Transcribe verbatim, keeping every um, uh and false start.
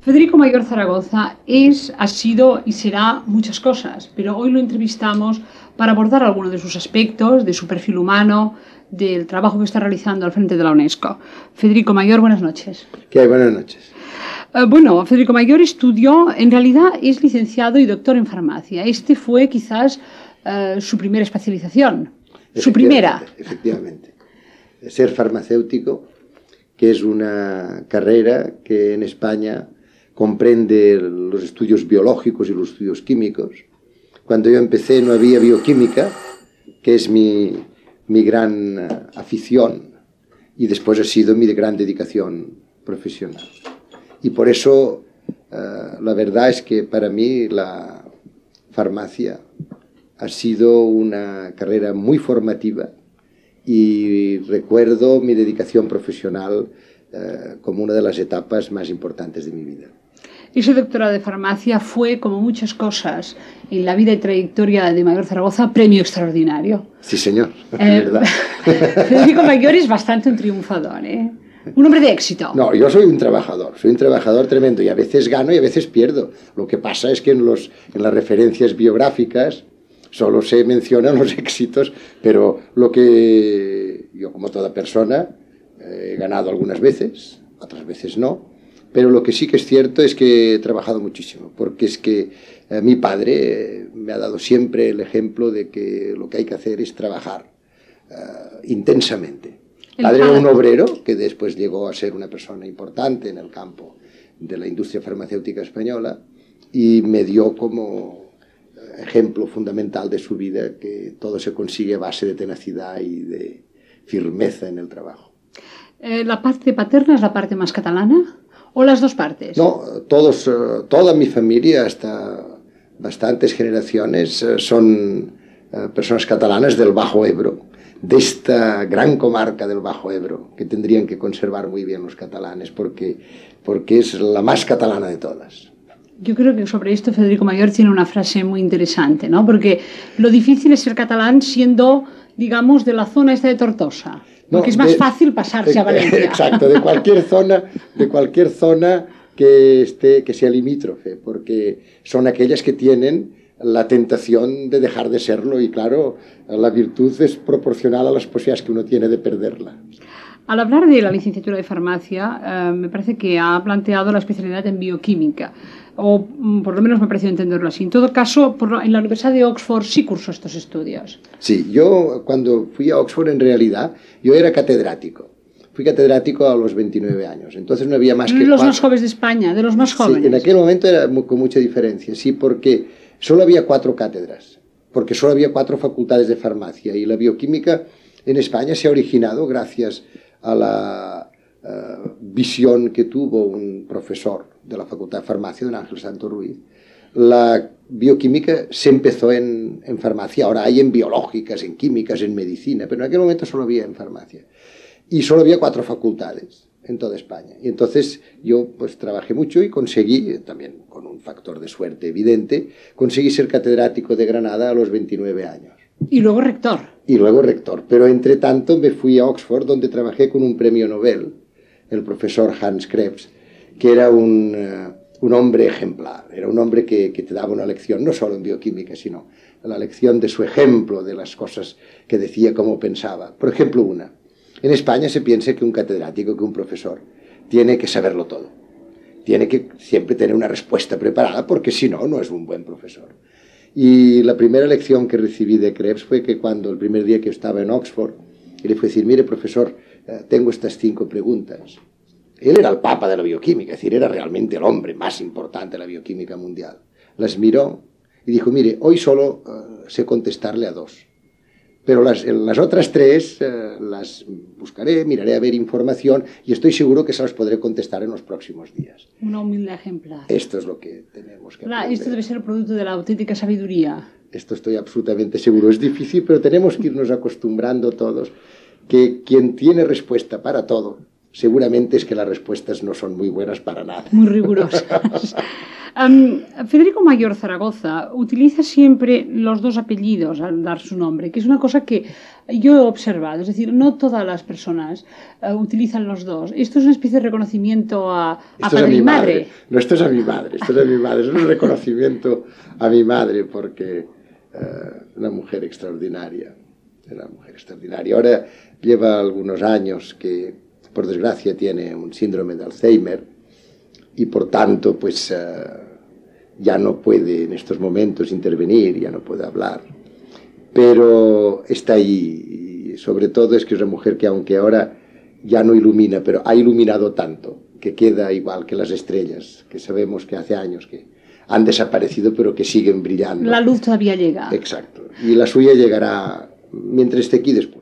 Federico Mayor Zaragoza es, ha sido y será muchas cosas, pero hoy lo entrevistamos para abordar algunos de sus aspectos, de su perfil humano, del trabajo que está realizando al frente de la UNESCO. Federico Mayor, buenas noches. ¿Qué hay? Buenas noches. Uh, bueno, Federico Mayor estudió, en realidad es licenciado y doctor en farmacia. Este fue quizás uh, su primera especialización, su primera. Efectivamente. Ser farmacéutico, que es una carrera que en España comprende los estudios biológicos y los estudios químicos. Cuando yo empecé no había bioquímica, que es mi, mi gran afición, y después ha sido mi gran dedicación profesional. Y por eso, uh, la verdad es que para mí la farmacia ha sido una carrera muy formativa y recuerdo mi dedicación profesional uh, como una de las etapas más importantes de mi vida. Ese doctorado de farmacia fue, como muchas cosas en la vida y trayectoria de Mayor Zaragoza, premio extraordinario. Sí, señor, Eh, es verdad. Federico Mayor es bastante un triunfador, ¿eh? Un hombre de éxito. No, yo soy un trabajador, soy un trabajador tremendo y a veces gano y a veces pierdo. Lo que pasa es que en, los, en las referencias biográficas solo se mencionan los éxitos, pero lo que yo, como toda persona, he ganado algunas veces, otras veces no, pero lo que sí que es cierto es que he trabajado muchísimo, porque es que eh, mi padre eh, me ha dado siempre el ejemplo de que lo que hay que hacer es trabajar eh, intensamente. El padre era un obrero que después llegó a ser una persona importante en el campo de la industria farmacéutica española y me dio como ejemplo fundamental de su vida que todo se consigue a base de tenacidad y de firmeza en el trabajo. Eh, ¿La parte paterna es la parte más catalana o las dos partes? No, todos, toda mi familia, hasta bastantes generaciones, son personas catalanas del Bajo Ebro, de esta gran comarca del Bajo Ebro, que tendrían que conservar muy bien los catalanes, porque, porque es la más catalana de todas. Yo creo que sobre esto Federico Mayor tiene una frase muy interesante, ¿no? Porque lo difícil es ser catalán siendo, digamos, de la zona esta de Tortosa, porque no, es más de, fácil pasarse de, a Valencia. Exacto, de cualquier zona, de cualquier zona que, esté, que sea limítrofe, porque son aquellas que tienen la tentación de dejar de serlo y claro, la virtud es proporcional a las posibilidades que uno tiene de perderla. Al hablar de la licenciatura de farmacia, eh, me parece que ha planteado la especialidad en bioquímica, o por lo menos me ha parecido entenderlo así. En todo caso, por lo, en la Universidad de Oxford sí cursó estos estudios. Sí, yo cuando fui a Oxford en realidad, yo era catedrático. Fui catedrático a los veintinueve años, entonces no había más que... Los cuatro... más jóvenes de España, de los más jóvenes. Sí, en aquel momento era muy, con mucha diferencia, sí, porque solo había cuatro cátedras, porque solo había cuatro facultades de farmacia y la bioquímica en España se ha originado gracias a la uh, visión que tuvo un profesor de la Facultad de Farmacia, don Ángel Santo Ruiz. La bioquímica se empezó en, en farmacia, ahora hay en biológicas, en químicas, en medicina, pero en aquel momento solo había en farmacia. Y solo había cuatro facultades en toda España. Y entonces yo pues trabajé mucho y conseguí, también con un factor de suerte evidente, conseguí ser catedrático de Granada a los veintinueve años. Y luego rector. Y luego rector. Pero entre tanto me fui a Oxford, donde trabajé con un premio Nobel, el profesor Hans Krebs, que era un, uh, un hombre ejemplar. Era un hombre que, que te daba una lección, no solo en bioquímica, sino la lección de su ejemplo, de las cosas que decía, cómo pensaba. Por ejemplo, una. En España se piensa que un catedrático, que un profesor, tiene que saberlo todo. Tiene que siempre tener una respuesta preparada, porque si no, no es un buen profesor. Y la primera lección que recibí de Krebs fue que cuando el primer día que yo estaba en Oxford, y le fue a decir, mire profesor, tengo estas cinco preguntas. Él era el papa de la bioquímica, es decir, era realmente el hombre más importante de la bioquímica mundial. Las miró y dijo, mire, hoy solo uh, sé contestarle a dos. Pero las, las otras tres uh, las buscaré, miraré a ver información y estoy seguro que se las podré contestar en los próximos días. Una humilde ejemplar. Esto es lo que tenemos que claro, aprender. Esto debe ser el producto de la auténtica sabiduría. Esto estoy absolutamente seguro. Es difícil, pero tenemos que irnos acostumbrando todos que quien tiene respuesta para todo, seguramente es que las respuestas no son muy buenas para nada. Muy rigurosas. Um, Federico Mayor Zaragoza utiliza siempre los dos apellidos al dar su nombre, que es una cosa que yo he observado. Es decir, no todas las personas uh, utilizan los dos. Esto es una especie de reconocimiento a, a esto padre es a mi y madre. madre. No, esto es a mi madre. Esto es a mi madre. Es un reconocimiento a mi madre porque uh, una mujer extraordinaria. Una mujer extraordinaria. Ahora lleva algunos años que, por desgracia, tiene un síndrome de Alzheimer y, por tanto, pues uh, ya no puede en estos momentos intervenir, ya no puede hablar. Pero está ahí y sobre todo es que es una mujer que, aunque ahora ya no ilumina, pero ha iluminado tanto que queda igual que las estrellas, que sabemos que hace años que han desaparecido pero que siguen brillando. La luz todavía llega. Exacto. Y la suya llegará mientras esté aquí después.